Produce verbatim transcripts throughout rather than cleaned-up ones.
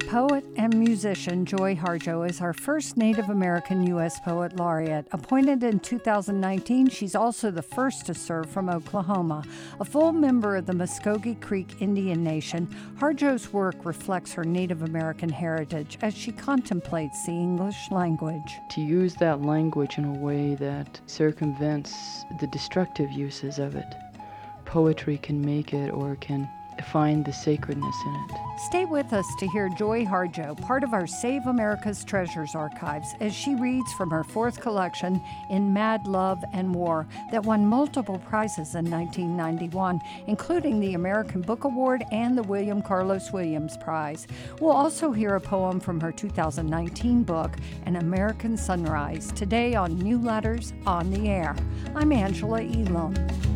Poet and musician Joy Harjo is our first Native American U S Poet Laureate. Appointed in two thousand nineteen, she's also the first to serve from Oklahoma. A full member of the Muskogee Creek Indian Nation, Harjo's work reflects her Native American heritage as she contemplates the English language. To use that language in a way that circumvents the destructive uses of it. Poetry can make it or can find the sacredness in it. Stay with us to hear Joy Harjo, part of our Save America's Treasures archives, as she reads from her fourth collection, In Mad Love and War, that won multiple prizes in nineteen ninety-one, including the American Book Award and the William Carlos Williams Prize. We'll also hear a poem from her two thousand nineteen book, An American Sunrise, today on New Letters on the Air. I'm Angela Elam.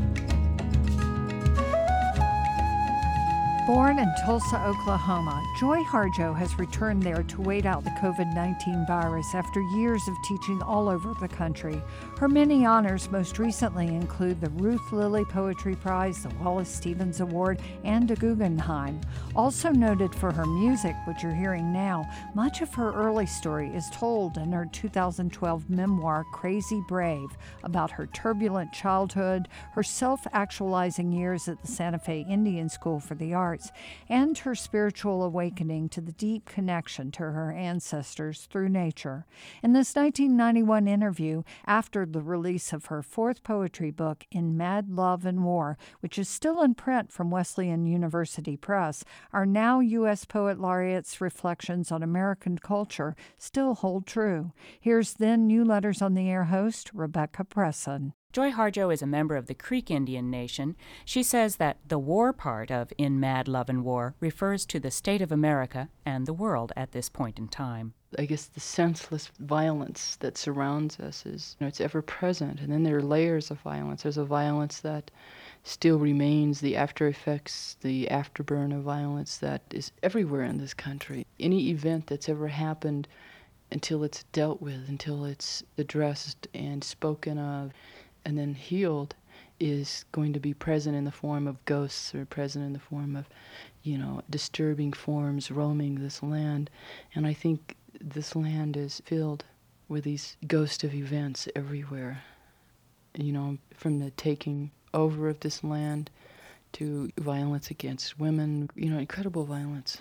Born in Tulsa, Oklahoma, Joy Harjo has returned there to wait out the covid nineteen virus after years of teaching all over the country. Her many honors most recently include the Ruth Lilly Poetry Prize, the Wallace Stevens Award, and a Guggenheim. Also noted for her music, which you're hearing now, much of her early story is told in her two thousand twelve memoir, Crazy Brave, about her turbulent childhood, her self-actualizing years at the Santa Fe Indian School for the Arts, and her spiritual awakening to the deep connection to her ancestors through nature. In this nineteen ninety-one interview, after the release of her fourth poetry book, In Mad Love and War, which is still in print from Wesleyan University Press, our now U S Poet Laureate's reflections on American culture still hold true. Here's then New Letters on the Air host, Rebecca Presson. Joy Harjo is a member of the Creek Indian Nation. She says that the war part of In Mad Love and War refers to the state of America and the world at this point in time. I guess the senseless violence that surrounds us is, you know, it's ever present. And then there are layers of violence. There's a violence that still remains, the after effects, the afterburn of violence that is everywhere in this country. Any event that's ever happened, until it's dealt with, until it's addressed and spoken of, and then healed, is going to be present in the form of ghosts or present in the form of, you know, disturbing forms roaming this land. And I think this land is filled with these ghosts of events everywhere. You know, from the taking over of this land to violence against women, you know, incredible violence.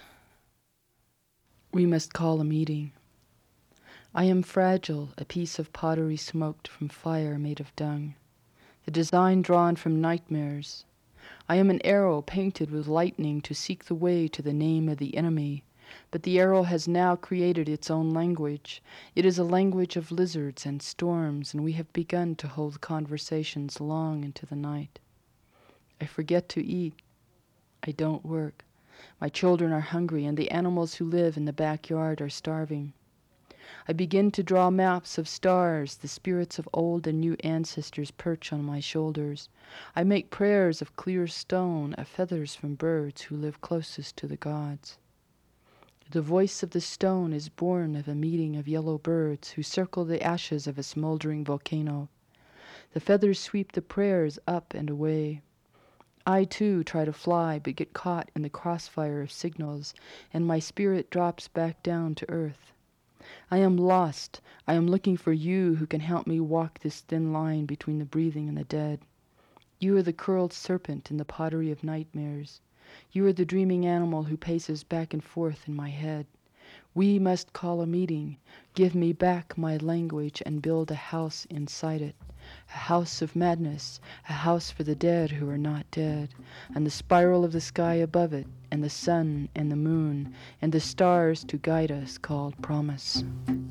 We must call a meeting. I am fragile, a piece of pottery smoked from fire made of dung, the design drawn from nightmares. I am an arrow painted with lightning to seek the way to the name of the enemy, but the arrow has now created its own language. It is a language of lizards and storms, and we have begun to hold conversations long into the night. I forget to eat. I don't work. My children are hungry, and the animals who live in the backyard are starving. I begin to draw maps of stars. The spirits of old and new ancestors perch on my shoulders. I make prayers of clear stone, of feathers from birds who live closest to the gods. The voice of the stone is born of a meeting of yellow birds who circle the ashes of a smoldering volcano. The feathers sweep the prayers up and away. I, too, try to fly, but get caught in the crossfire of signals, and my spirit drops back down to earth. I am lost. I am looking for you who can help me walk this thin line between the breathing and the dead. You are the curled serpent in the pottery of nightmares. You are the dreaming animal who paces back and forth in my head. We must call a meeting, give me back my language, and build a house inside it. A house of madness, a house for the dead who are not dead, and the spiral of the sky above it, and the sun and the moon, and the stars to guide us called promise.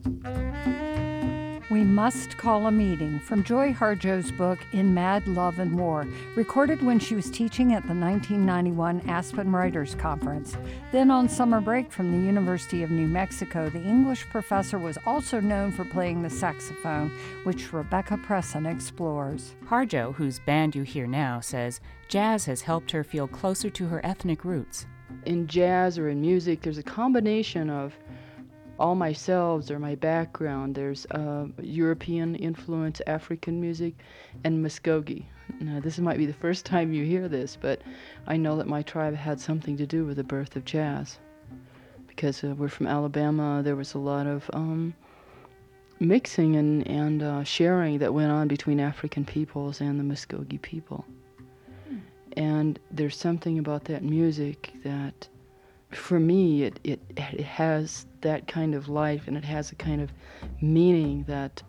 We Must Call a Meeting, from Joy Harjo's book, In Mad Love and War, recorded when she was teaching at the nineteen ninety-one Aspen Writers Conference. Then on summer break from the University of New Mexico, the English professor was also known for playing the saxophone, which Rebecca Presson explores. Harjo, whose band you hear now, says jazz has helped her feel closer to her ethnic roots. In jazz or in music, there's a combination of all my selves or my background. There's uh, European influence, African music, and Muskogee. Now, this might be the first time you hear this, but I know that my tribe had something to do with the birth of jazz. because uh, we're from Alabama, there was a lot of um, mixing and, and uh, sharing that went on between African peoples and the Muskogee people. Hmm. And there's something about that music that, for me, it, it, it has that kind of life, and it has a kind of meaning that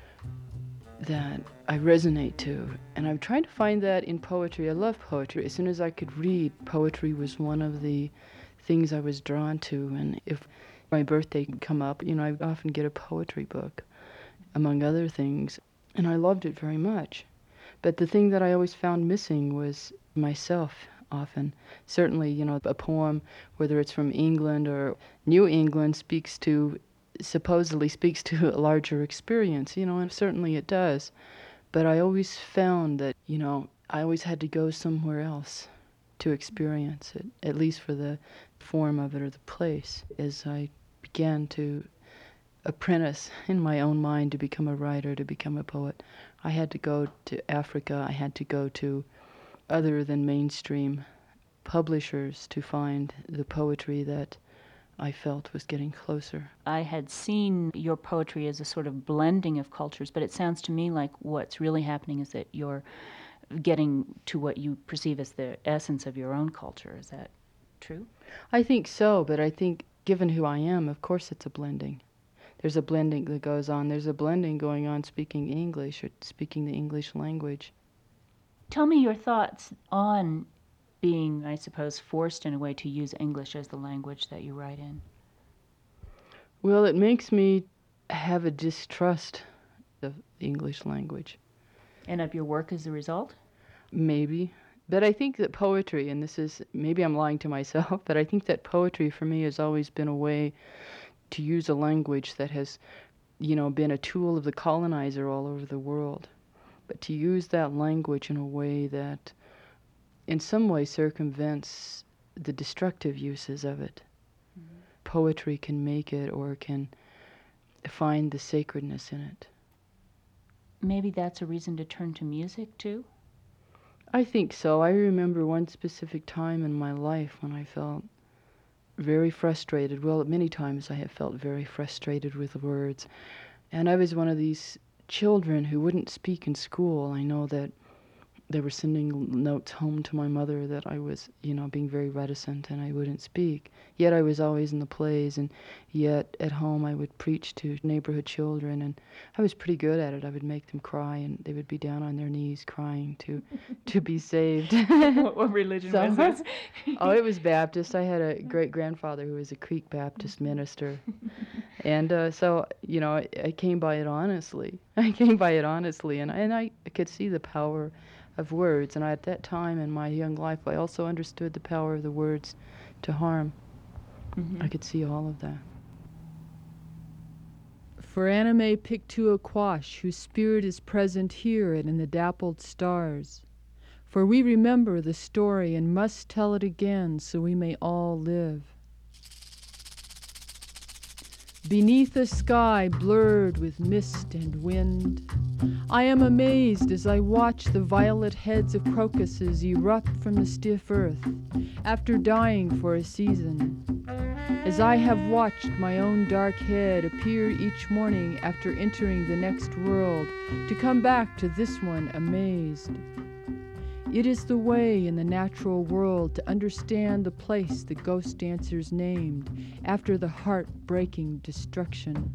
that I resonate to. And I'm trying to find that in poetry. I love poetry. As soon as I could read, poetry was one of the things I was drawn to. And if my birthday could come up, you know, I often get a poetry book, among other things. And I loved it very much. But the thing that I always found missing was myself, often. Certainly, you know, a poem, whether it's from England or New England, speaks to supposedly speaks to a larger experience, you know, and certainly it does. But I always found that, you know, I always had to go somewhere else to experience it, at least for the form of it or the place. As I began to apprentice in my own mind to become a writer, to become a poet, I had to go to Africa. I had to go to other than mainstream publishers to find the poetry that I felt was getting closer. I had seen your poetry as a sort of blending of cultures, but it sounds to me like what's really happening is that you're getting to what you perceive as the essence of your own culture. Is that true? I think so, but I think given who I am, of course it's a blending. There's a blending that goes on. There's a blending going on speaking English or speaking the English language. Tell me your thoughts on being, I suppose, forced in a way to use English as the language that you write in. Well, it makes me have a distrust of the English language. And of your work as a result? Maybe. But I think that poetry, and this is, maybe I'm lying to myself, but I think that poetry for me has always been a way to use a language that has, you know, been a tool of the colonizer all over the world. But to use that language in a way that in some way circumvents the destructive uses of it. Mm-hmm. Poetry can make it or can find the sacredness in it. Maybe that's a reason to turn to music, too? I think so. I remember one specific time in my life when I felt very frustrated. Well, many times I have felt very frustrated with words. And I was one of these children who wouldn't speak in school. I know that they were sending notes home to my mother that I was, you know, being very reticent and I wouldn't speak. Yet I was always in the plays, and yet at home I would preach to neighborhood children, and I was pretty good at it. I would make them cry, and they would be down on their knees crying to to be saved. What, what religion so, was it? Oh, it was Baptist. I had a great-grandfather who was a Creek Baptist minister. And uh, so, you know, I, I came by it honestly. I came by it honestly, and, and I could see the power of words. And I, at that time in my young life, I also understood the power of the words to harm. Mm-hmm. I could see all of that. For Anime Pictuaquash, whose spirit is present here and in the dappled stars. For we remember the story and must tell it again so we may all live. Beneath a sky blurred with mist and wind, I am amazed as I watch the violet heads of crocuses erupt from the stiff earth after dying for a season, as I have watched my own dark head appear each morning after entering the next world to come back to this one amazed. It is the way in the natural world to understand the place the ghost dancers named after the heart-breaking destruction.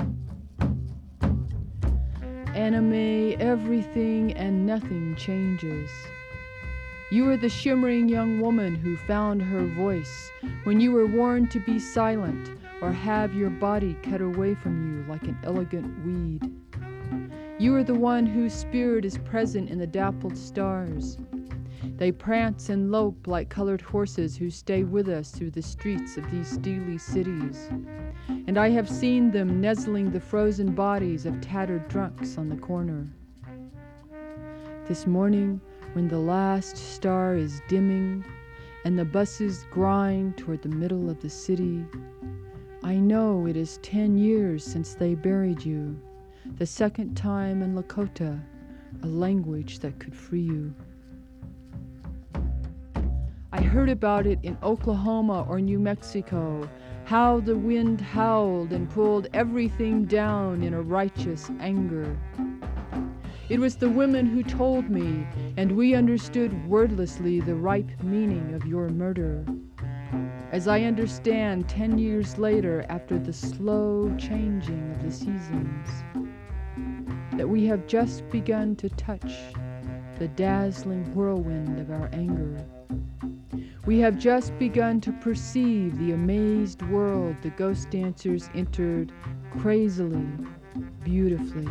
Anime, everything and nothing changes. You are the shimmering young woman who found her voice when you were warned to be silent or have your body cut away from you like an elegant weed. You are the one whose spirit is present in the dappled stars. They prance and lope like colored horses who stay with us through the streets of these steely cities. And I have seen them nuzzling the frozen bodies of tattered drunks on the corner. This morning, when the last star is dimming and the buses grind toward the middle of the city, I know it is ten years since they buried you, the second time in Lakota, a language that could free you. I heard about it in Oklahoma or New Mexico, how the wind howled and pulled everything down in a righteous anger. It was the women who told me, and we understood wordlessly the ripe meaning of your murder. As I understand ten years later, after the slow changing of the seasons, that we have just begun to touch the dazzling whirlwind of our anger. We have just begun to perceive the amazed world the ghost dancers entered crazily, beautifully.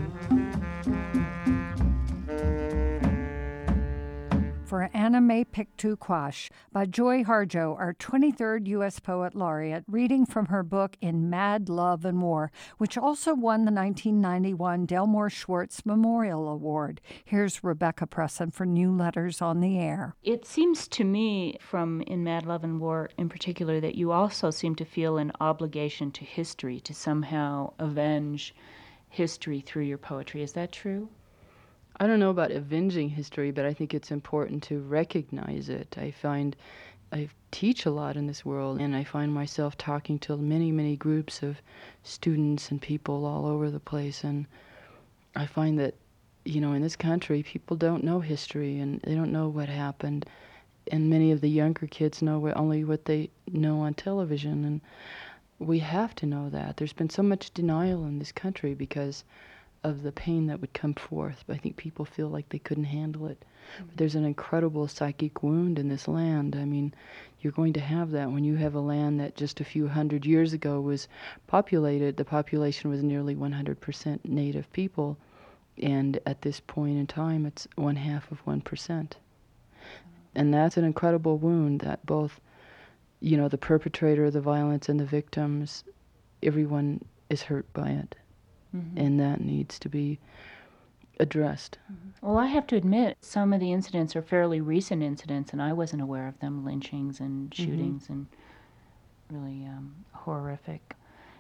For Anna May Piktuquash by Joy Harjo, our twenty-third U S Poet Laureate, reading from her book In Mad Love and War, which also won the nineteen ninety-one Delmore Schwartz Memorial Award. Here's Rebecca Presson for New Letters on the Air. It seems to me, from In Mad Love and War in particular, that you also seem to feel an obligation to history, to somehow avenge history through your poetry. Is that true? I don't know about avenging history, but I think it's important to recognize it. I find I teach a lot in this world, and I find myself talking to many, many groups of students and people all over the place, and I find that, you know, in this country, people don't know history, and they don't know what happened, and many of the younger kids know what, only what they know on television, and we have to know that. There's been so much denial in this country because of the pain that would come forth. But I think people feel like they couldn't handle it. Mm-hmm. But there's an incredible psychic wound in this land. I mean, you're going to have that when you have a land that just a few hundred years ago was populated. The population was nearly one hundred percent native people. And at this point in time, it's one half of one percent. Mm-hmm. And that's an incredible wound that both, you know, the perpetrator of the violence and the victims, everyone is hurt by it. Mm-hmm. And that needs to be addressed. Mm-hmm. Well, I have to admit, some of the incidents are fairly recent incidents, and I wasn't aware of them, lynchings and shootings mm-hmm. and really um, horrific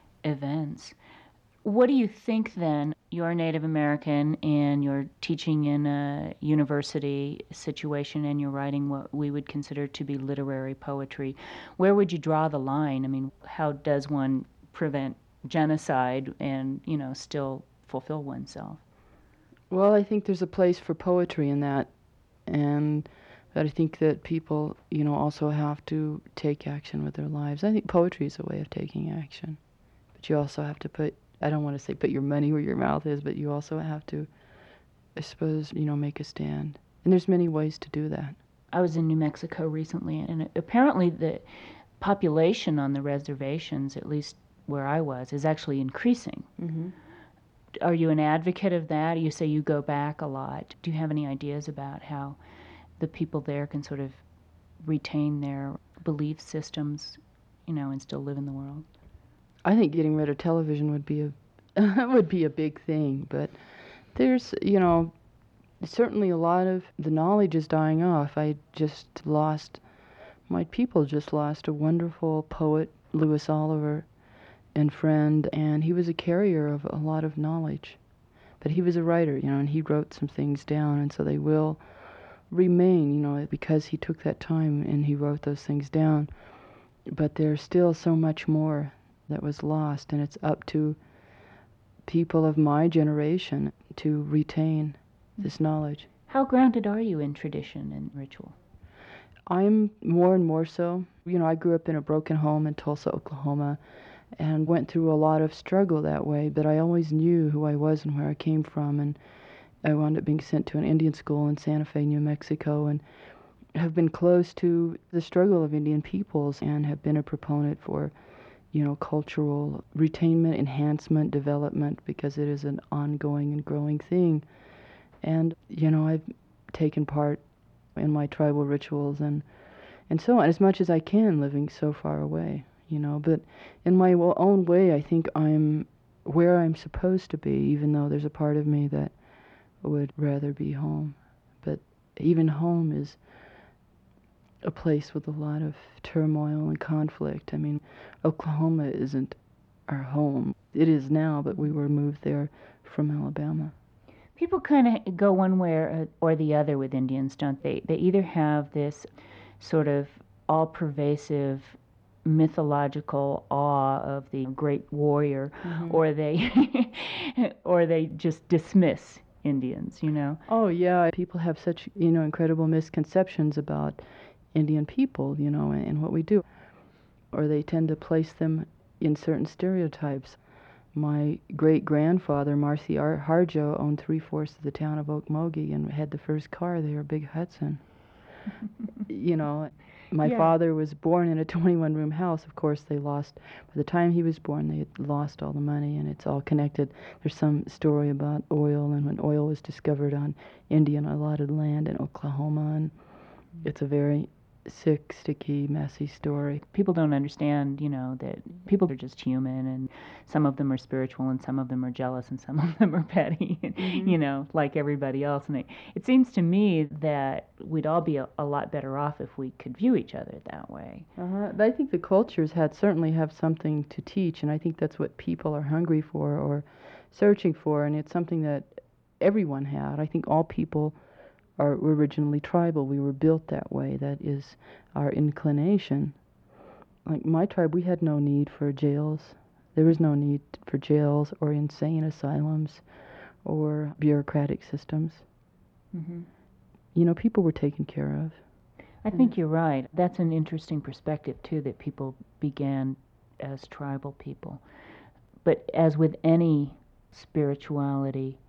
events. What do you think, then? You're Native American, and you're teaching in a university situation, and you're writing what we would consider to be literary poetry. Where would you draw the line? I mean, how does one prevent genocide and, you know, still fulfill oneself? Well, I think there's a place for poetry in that, and but I think that people, you know, also have to take action with their lives. I think poetry is a way of taking action, but you also have to put, I don't want to say put your money where your mouth is, but you also have to, I suppose, you know, make a stand. And there's many ways to do that. I was in New Mexico recently, and apparently the population on the reservations, at least where I was, is actually increasing. Mm-hmm. Are you an advocate of that? You say you go back a lot. Do you have any ideas about how the people there can sort of retain their belief systems, you know, and still live in the world? I think getting rid of television would be a would be a big thing, but there's, you know, certainly a lot of the knowledge is dying off. I just lost, my people just lost a wonderful poet, Louis Oliver, and friend, and he was a carrier of a lot of knowledge. But he was a writer, you know, and he wrote some things down, and so they will remain, you know, because he took that time and he wrote those things down. But there's still so much more that was lost, and it's up to people of my generation to retain this knowledge. How grounded are you in tradition and ritual? I'm more and more so. You know, I grew up in a broken home in Tulsa, Oklahoma, and went through a lot of struggle that way, but I always knew who I was and where I came from, and I wound up being sent to an Indian school in Santa Fe, New Mexico, and have been close to the struggle of Indian peoples and have been a proponent for, you know, cultural retainment, enhancement, development, because it is an ongoing and growing thing. And, you know, I've taken part in my tribal rituals and, and so on, as much as I can, living so far away. You know, but in my own way, I think I'm where I'm supposed to be, even though there's a part of me that would rather be home. But even home is a place with a lot of turmoil and conflict. I mean, Oklahoma isn't our home. It is now, but we were moved there from Alabama. People kind of go one way or, or the other with Indians, don't they? They either have this sort of all-pervasive mythological awe of the great warrior, mm-hmm. or they or they just dismiss Indians, you know. Oh yeah, people have such, you know, incredible misconceptions about Indian people, you know, and, and what we do, or they tend to place them in certain stereotypes. My great-grandfather, Marcy Harjo, owned three-fourths of the town of Okmulgee and had the first car there, Big Hudson. You know, my yeah. father was born in a twenty-one room house. Of course, they lost, by the time he was born, they had lost all the money, and it's all connected. There's some story about oil, and when oil was discovered on Indian allotted land in Oklahoma, and it's a very sick, sticky, messy story. People don't understand, you know, that people are just human, and some of them are spiritual, and some of them are jealous, and some of them are petty, mm-hmm. you know, like everybody else. And it, it seems to me that we'd all be a, a lot better off if we could view each other that way. Uh-huh. I think the cultures had certainly have something to teach, and I think that's what people are hungry for or searching for, and it's something that everyone had. I think all people are originally tribal. We were built that way. That is our inclination. Like my tribe, we had no need for jails. There was no need for jails or insane asylums or bureaucratic systems. Mm-hmm. You know, people were taken care of. I think you're right. That's an interesting perspective, too, that people began as tribal people. But as with any spirituality,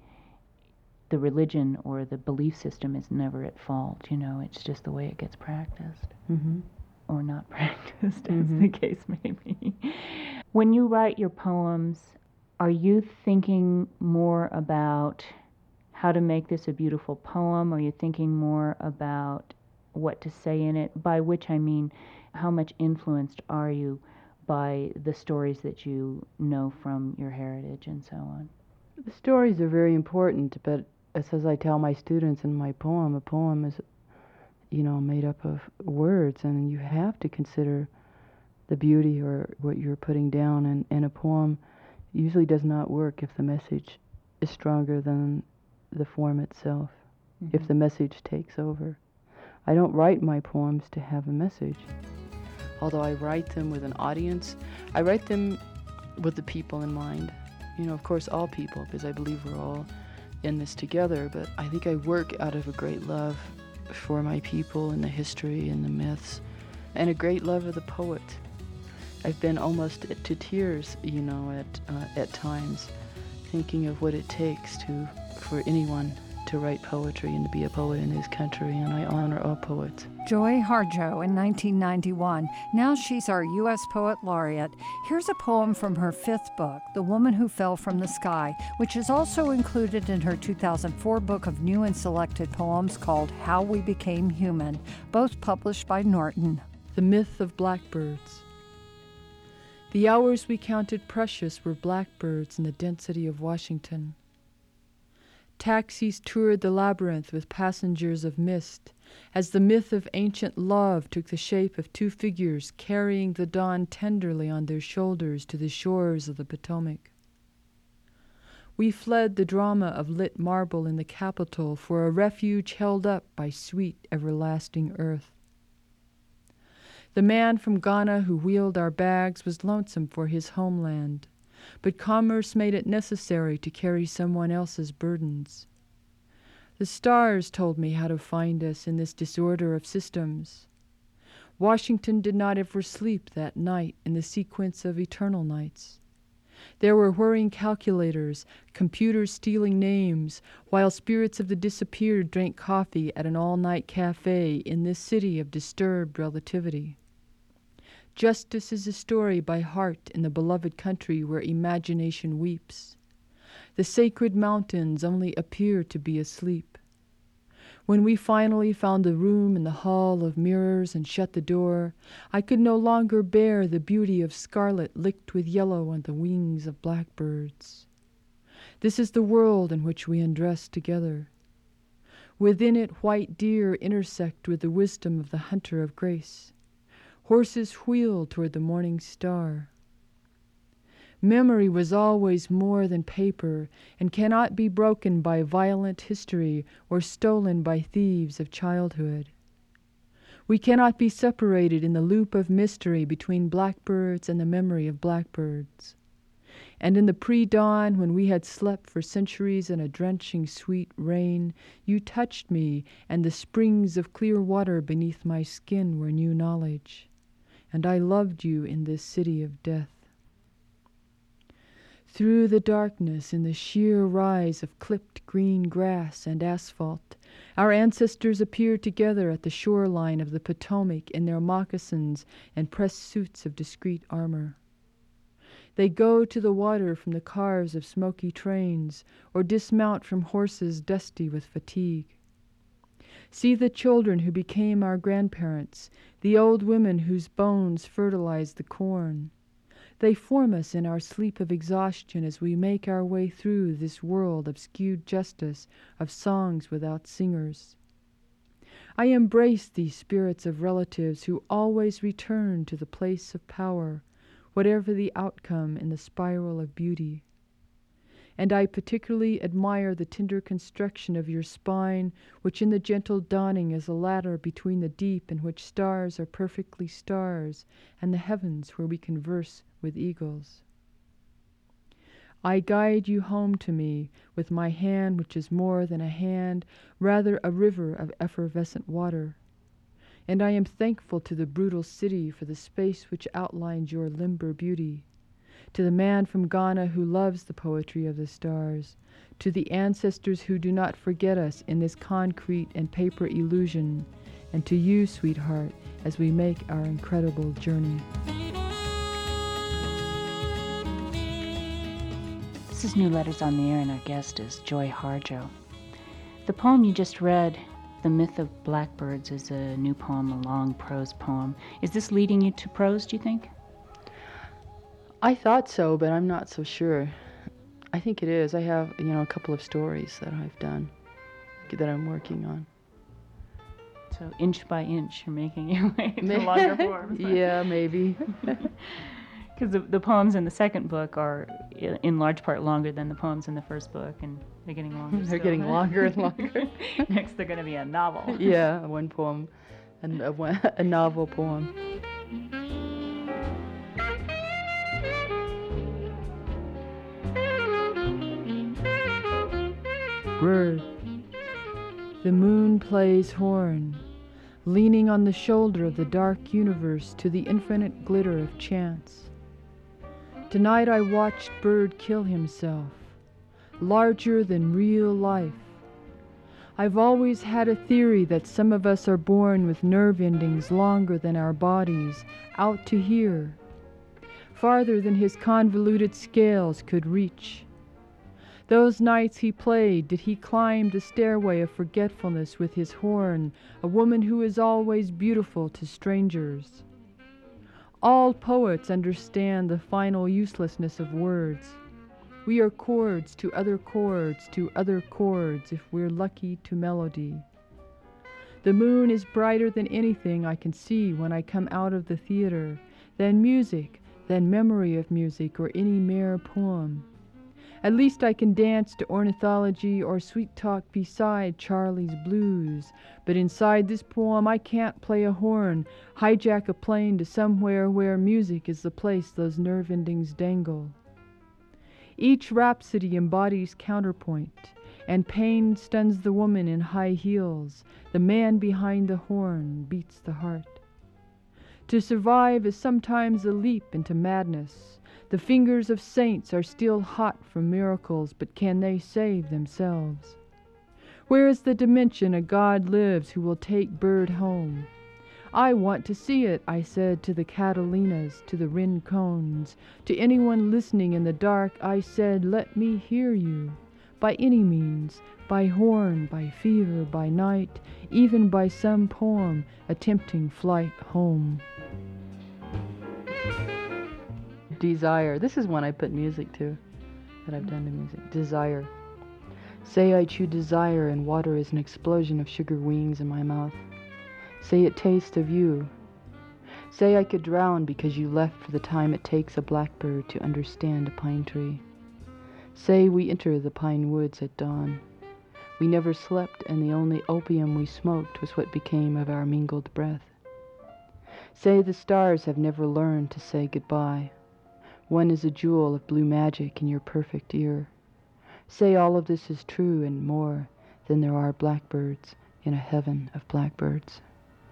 the religion or the belief system is never at fault, you know, it's just the way it gets practiced, mm-hmm. or not practiced, mm-hmm. as the case may be. When you write your poems, are you thinking more about how to make this a beautiful poem? Are you thinking more about what to say in it? By which I mean, how much influenced are you by the stories that you know from your heritage and so on? The stories are very important, but as I tell my students in my poem, a poem is, you know, made up of words, and you have to consider the beauty or what you're putting down, and, and a poem usually does not work if the message is stronger than the form itself, mm-hmm. if the message takes over. I don't write my poems to have a message. Although I write them with an audience, I write them with the people in mind. You know, of course, all people, because I believe we're all in this together, but I think I work out of a great love for my people and the history and the myths, and a great love of the poet. I've been almost to tears, you know, at uh, at times, thinking of what it takes to for anyone to write poetry and to be a poet in this country, and I honor all poets. Joy Harjo in nineteen ninety-one. Now she's our U S Poet Laureate. Here's a poem from her fifth book, The Woman Who Fell from the Sky, which is also included in her two thousand four book of new and selected poems called How We Became Human, both published by Norton. The Myth of Blackbirds. The hours we counted precious were blackbirds in the density of Washington. Taxis toured the labyrinth with passengers of mist, as the myth of ancient love took the shape of two figures carrying the dawn tenderly on their shoulders to the shores of the Potomac. We fled the drama of lit marble in the Capitol for a refuge held up by sweet, everlasting earth. The man from Ghana who wheeled our bags was lonesome for his homeland, but commerce made it necessary to carry someone else's burdens. The stars told me how to find us in this disorder of systems. Washington did not ever sleep that night in the sequence of eternal nights. There were whirring calculators, computers stealing names, while spirits of the disappeared drank coffee at an all-night cafe in this city of disturbed relativity. Justice is a story by heart in the beloved country where imagination weeps. The sacred mountains only appear to be asleep. When we finally found a room in the hall of mirrors and shut the door, I could no longer bear the beauty of scarlet licked with yellow on the wings of blackbirds. This is the world in which we undress together. Within it, white deer intersect with the wisdom of the hunter of grace. Horses wheel toward the morning star. Memory was always more than paper and cannot be broken by violent history or stolen by thieves of childhood. We cannot be separated in the loop of mystery between blackbirds and the memory of blackbirds. And in the pre-dawn, when we had slept for centuries in a drenching sweet rain, you touched me, and the springs of clear water beneath my skin were new knowledge. And I loved you in this city of death. Through the darkness, in the sheer rise of clipped green grass and asphalt, our ancestors appeared together at the shoreline of the Potomac in their moccasins and pressed suits of discreet armor. They go to the water from the cars of smoky trains, or dismount from horses dusty with fatigue. See the children who became our grandparents, the old women whose bones fertilize the corn. They form us in our sleep of exhaustion as we make our way through this world of skewed justice, of songs without singers. I embrace these spirits of relatives who always return to the place of power, whatever the outcome in the spiral of beauty. And I particularly admire the tender construction of your spine, which in the gentle dawning is a ladder between the deep in which stars are perfectly stars, and the heavens where we converse with eagles. I guide you home to me with my hand, which is more than a hand, rather a river of effervescent water. And I am thankful to the brutal city for the space which outlines your limber beauty, to the man from Ghana who loves the poetry of the stars, to the ancestors who do not forget us in this concrete and paper illusion, and to you, sweetheart, as we make our incredible journey. This is New Letters on the Air, and our guest is Joy Harjo. The poem you just read, The Myth of Blackbirds, is a new poem, a long prose poem. Is this leading you to prose, do you think? I thought so, but I'm not so sure. I think it is. I have, you know, a couple of stories that I've done, that I'm working on. So inch by inch, you're making your way to longer forms. Yeah, maybe. Because the, the poems in the second book are i- in large part longer than the poems in the first book, and they're getting longer They're still. getting longer and longer. Next, they're going to be a novel. Yeah, one poem, and a, one- a novel poem. Bird. The moon plays horn, leaning on the shoulder of the dark universe to the infinite glitter of chance. Tonight I watched Bird kill himself, larger than real life. I've always had a theory that some of us are born with nerve endings longer than our bodies, out to here, farther than his convoluted scales could reach. Those nights he played, did he climb the stairway of forgetfulness with his horn, a woman who is always beautiful to strangers. All poets understand the final uselessness of words. We are chords to other chords to other chords if we're lucky to melody. The moon is brighter than anything I can see when I come out of the theater, than music, than memory of music or any mere poem. At least I can dance to ornithology or sweet talk beside Charlie's Blues, but inside this poem I can't play a horn, hijack a plane to somewhere where music is the place those nerve endings dangle. Each rhapsody embodies counterpoint, and pain stuns the woman in high heels. The man behind the horn beats the heart. To survive is sometimes a leap into madness. The fingers of saints are still hot from miracles, but can they save themselves? Where is the dimension a God lives who will take Bird home? I want to see it, I said to the Catalinas, to the Rincones. To anyone listening in the dark, I said, let me hear you. By any means, by horn, by fever, by night, even by some poem attempting flight home. Desire. This is one I put music to, that I've done to music. Desire. Say I chew desire and water is an explosion of sugar wings in my mouth. Say it tastes of you. Say I could drown because you left for the time it takes a blackbird to understand a pine tree. Say we enter the pine woods at dawn. We never slept, and the only opium we smoked was what became of our mingled breath. Say the stars have never learned to say goodbye. One is a jewel of blue magic in your perfect ear. Say all of this is true and more than there are blackbirds in a heaven of blackbirds.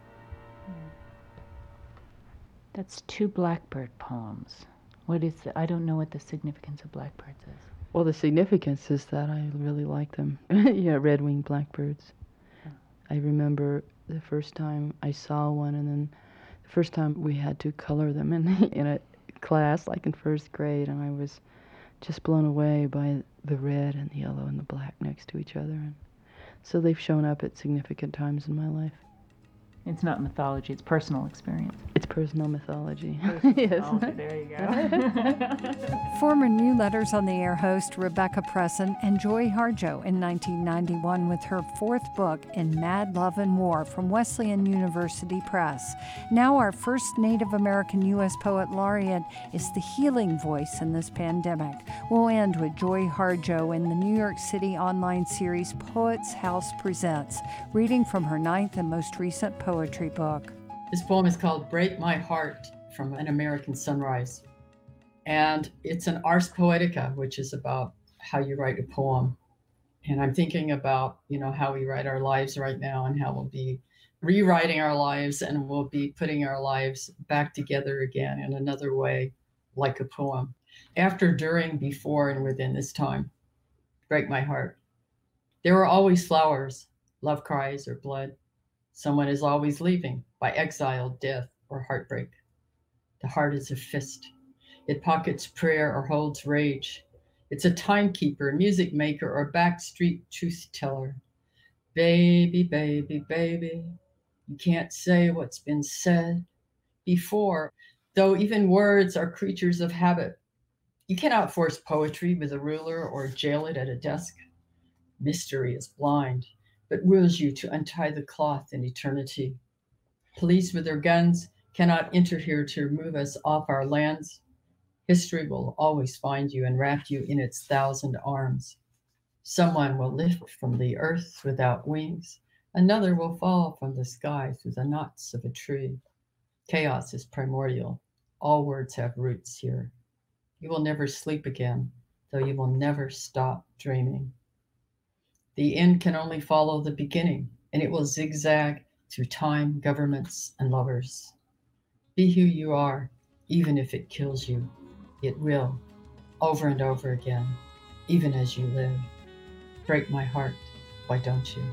That's two blackbird poems. What is the, I don't know what the significance of blackbirds is. Well, the significance is that I really like them. Yeah, red-winged blackbirds. Oh. I remember the first time I saw one, and then the first time we had to color them in in a class, like in first grade, and I was just blown away by the red and the yellow and the black next to each other. And so they've shown up at significant times in my life. It's not mythology, it's personal experience. It's personal mythology. Yes. Oh, there you go. Former New Letters on the Air host Rebecca Presson and Joy Harjo in nineteen ninety-one with her fourth book in Mad Love and War from Wesleyan University Press. Now our first Native American U S Poet Laureate is the healing voice in this pandemic. We'll end with Joy Harjo in the New York City online series Poets House Presents, reading from her ninth and most recent poetry book. This poem is called Break My Heart from An American Sunrise. And it's an ars poetica, which is about how you write a poem. And I'm thinking about, you know, how we write our lives right now and how we'll be rewriting our lives and we'll be putting our lives back together again in another way, like a poem. After, during, before, and within this time, break my heart. There are always flowers, love cries, or blood. Someone is always leaving by exile, death, or heartbreak. The heart is a fist. It pockets prayer or holds rage. It's a timekeeper, music maker, or backstreet truth teller. Baby, baby, baby, you can't say what's been said before, though even words are creatures of habit. You cannot force poetry with a ruler or jail it at a desk. Mystery is blind, but wills you to untie the cloth in eternity. Police with their guns cannot enter here to remove us off our lands. History will always find you and wrap you in its thousand arms. Someone will lift from the earth without wings. Another will fall from the sky through the knots of a tree. Chaos is primordial. All words have roots here. You will never sleep again, though you will never stop dreaming. The end can only follow the beginning, and it will zigzag through time, governments, and lovers. Be who you are, even if it kills you. It will, over and over again, even as you live. Break my heart, why don't you?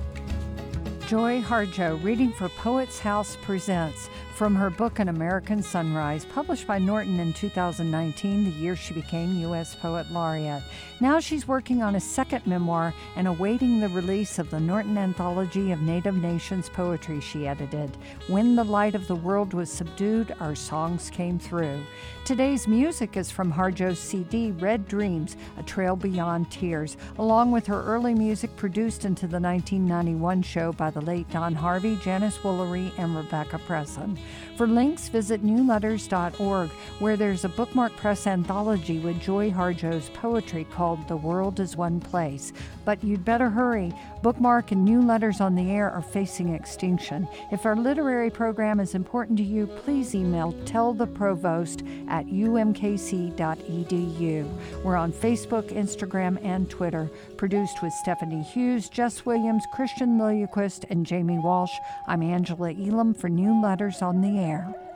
Joy Harjo reading for Poets House Presents from her book An American Sunrise, published by Norton in two thousand nineteen, the year she became U S Poet Laureate. Now she's working on a second memoir and awaiting the release of the Norton Anthology of Native Nations poetry she edited. When the light of the world was subdued, our songs came through. Today's music is from Harjo's C D, Red Dreams, A Trail Beyond Tears, along with her early music produced into the nineteen ninety-one show by the late Don Harvey, Janice Woolery, and Rebecca Presson. For links, visit new letters dot org, where there's a Bookmark Press anthology with Joy Harjo's poetry called The World is One Place. But you'd better hurry. Bookmark and New Letters on the Air are facing extinction. If our literary program is important to you, please email telltheprovost at u m k c dot e d u. We're on Facebook, Instagram, and Twitter. Produced with Stephanie Hughes, Jess Williams, Christian Lilliquist, and Jamie Walsh. I'm Angela Elam for New Letters on the Air.